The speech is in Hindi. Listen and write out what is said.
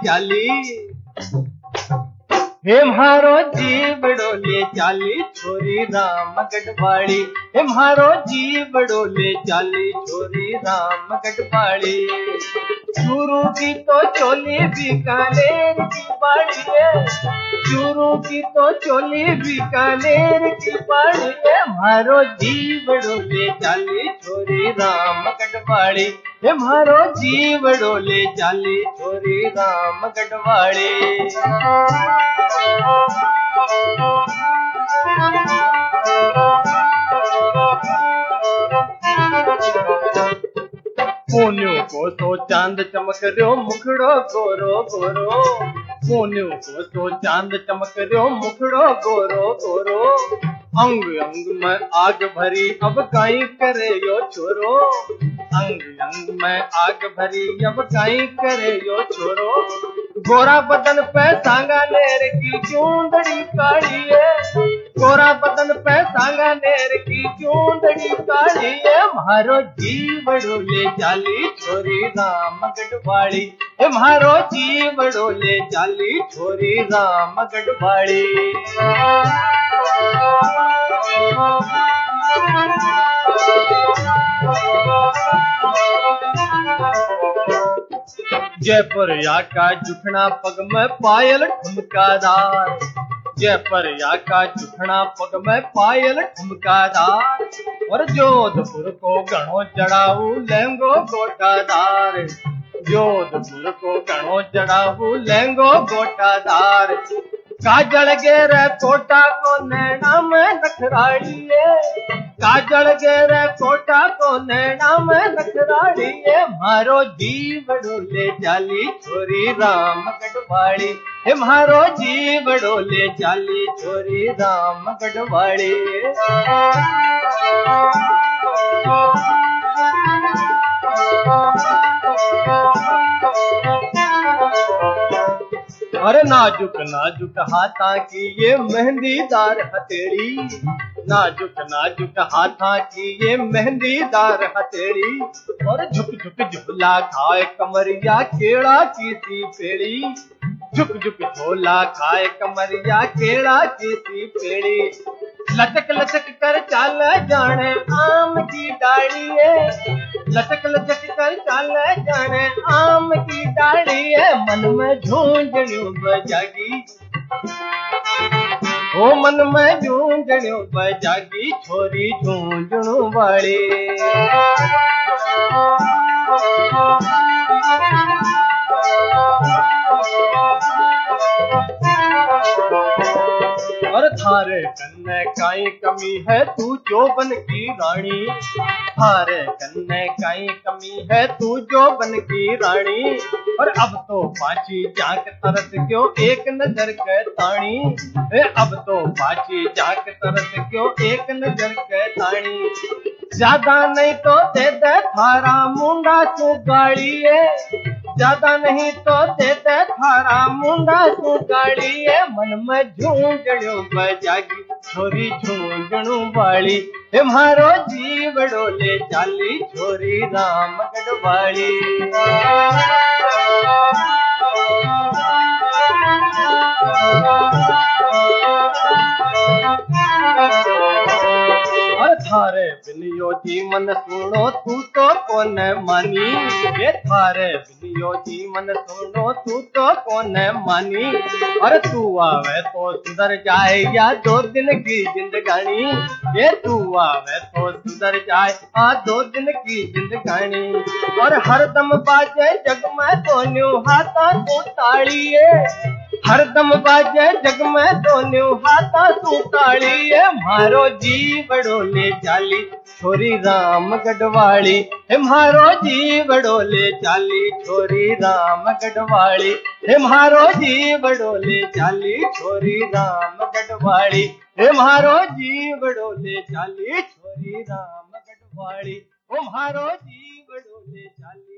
चाली हे म्हारो जीवड़ो ले चाली छोरी राम गढ़वाली हे म्हारो जीवड़ो ले चाली छोरी राम गढ़वाली चूरू की तो चोली बीकानेर की बाड़ी है चूरू की तो चोली बीकानेर की बाड़ी है म्हारो जीवड़ो ले चाली छोरी राम गढ़वाली हे म्हारो जीवड़ो ले चाली छोरी राम गढ़वाली पून्यू को तो चांद चमक रयो मुखड़ो गोरो गोरो पून्यू को तो चांद चमक रयो मुखड़ो गोरो गोरो अंग अंग में आग भरी अब काई करे यो छोरो अंग अंग में आग भरी अब काई करे यो छोरो गोरा बदन पे सांगा नेर की चूंदड़ी काली है गोरा बदन पे सांगा नेर की चूंदड़ी काली है म्हारो जीवड़ो ले चाली छोरी राम गढ़वाली हे म्हारो जीवड़ो ले चाली छोरी राम गढ़वाली जयपुर या का जुठना पग में पायल ठुमकादार जयपुर या का जुठना पग में पायल ठुमकादार और जोधपुर को घणो चढ़ाऊ लहंगो गोटादार जोधपुर को घणो चढ़ाऊ लहंगो गोटादार काजल गेर कोटा को नैना में नखराड़ी है काजल गेर कोटा को नैना में नखराड़ी है म्हारो जीवड़ो ले चाली छोरी राम गढ़वाली हे म्हारो जीवड़ो ले चाली छोरी राम गढ़वाली अरे नाजुक नाजुक हाथा की ये मेहंदीदार हथेली नाजुक नाजुक हाथा की ये मेहंदीदार हथेली और झुक झुक झूला खाए कमरिया केड़ा की सी पेड़ी झुक झुक झोला खाए कमरिया केड़ा की सी पेड़ी लचक लचक कर चाल जाने आम की डाली है लचक लचक कर चाल जाने आम की डाली है मन में झूंझणियों बजागी ओ मन में झूंझणियों बजागी छोरी झूंझणों वाली और थारे कन्ने काई कमी है तू जोबन की रानी थारे कन्ने काई कमी है तू जोबन की रानी और अब तो पाची जाक तरस क्यों एक नजर के ताणी अब तो पाची जाक तरस क्यों एक नजर के ताणी ज्यादा नहीं तो दे दे थारा मुंडा तू गाड़ी है ज्यादा नहीं तो दे दे थारा मुंडा तू गाड़ी है मन में झूंझणों बजागी छोरी झूंझणों वाली हे म्हारो जीवड़ो ले चाली छोरी राम गढ़वाली थारे बिनियो जीवन सुनो तू तो कौन मानी ये थारे बिनियो जीवन सुनो तू तो कौन मानी और तू आवे तो सुधर जाए या 2 दिन की जिंदगानी ये तू आवे तो सुधर जाए 2 दिन की जिंदगानी और हरदम बाजे जग में तो न्यू हाथा तू ताड़ी है हरदम बाजे जग में तो न्यू हाथा तू ताड़ी है म्हारो जीवड़ो ले चाली छोरी राम गढ़वाली हे म्हारो जीवड़ो ले चाली छोरी राम गढ़वाली हे म्हारो जीवड़ो ले चाली छोरी राम गढ़वाली हे म्हारो जीवड़ो ले चाली छोरी राम गढ़वाली ओ म्हारो जीवड़ो ले चाली